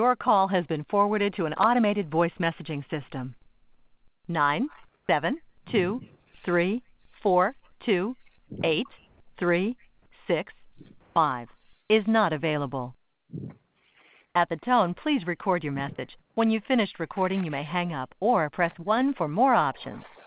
Your call has been forwarded to an automated voice messaging system. 972342836 is not available. At the tone, please record your message. When you've finished recording, you may hang up or press 1 for more options.